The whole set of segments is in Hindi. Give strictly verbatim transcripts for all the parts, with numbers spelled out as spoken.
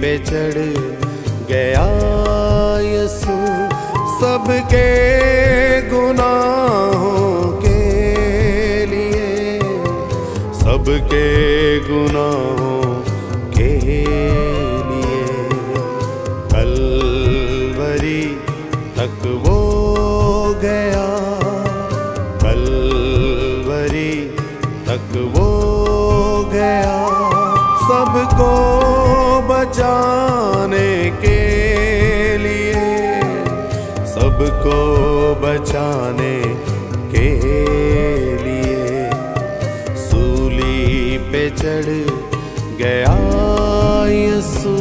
पे चढ़ गया यसू सबके गुनाहों के लिए, सबके गुनाहों के लिए। कलवरी तक वो गया, कलवरी तक वो गया सबको बचाने के लिए, सबको बचाने के लिए। सूली पे चढ़ गया यसू।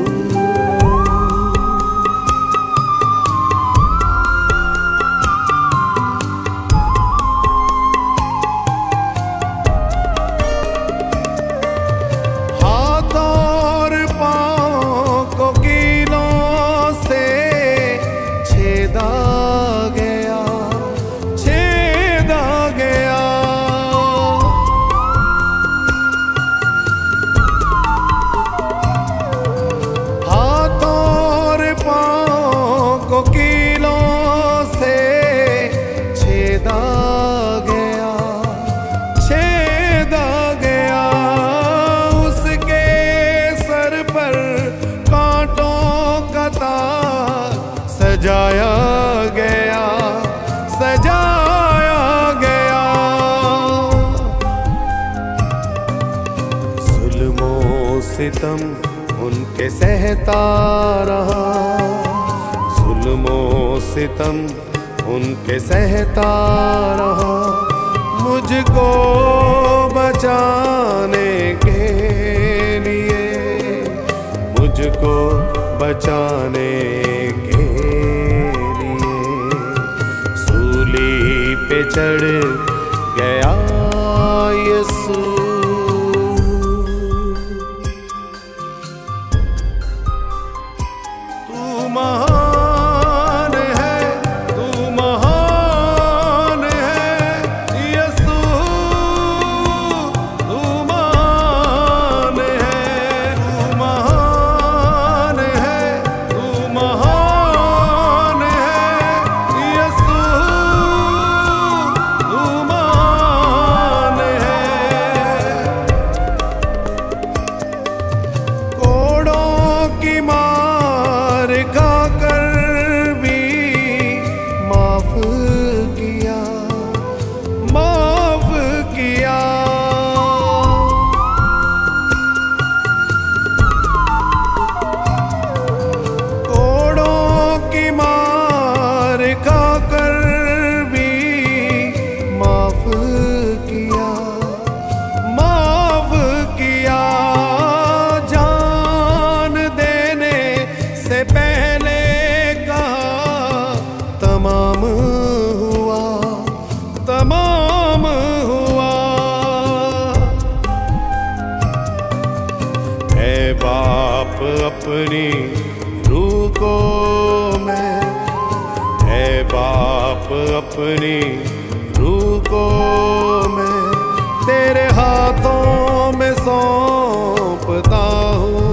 कीलों से छेदा गया, छेदा गया। उसके सर पर कांटों का ताज सजाया गया, सजाया गया। जुल्मों सितम उनके सहता रहा, जुल्मों सितम उनके सहता रहा। मुझको बचाने के लिए, मुझको बचाने के लिए। सूली पे चढ़ गया यसू। तू महान है, तू महान है यसू, तू महान है, तू महान है, तू महान है यसू, तू महान है। कोड़ों की मार खाकर भी माफ किया, माफ किया। कोड़ों की मार खाकर भी माफ किया, माफ किया। जान देने से पहले कहा तमाम हुआ, तमाम हुआ। है बाप अपनी रूह को मैं, है बाप अपनी रूह को मैं तेरे हाथों में सौंपता हूँ,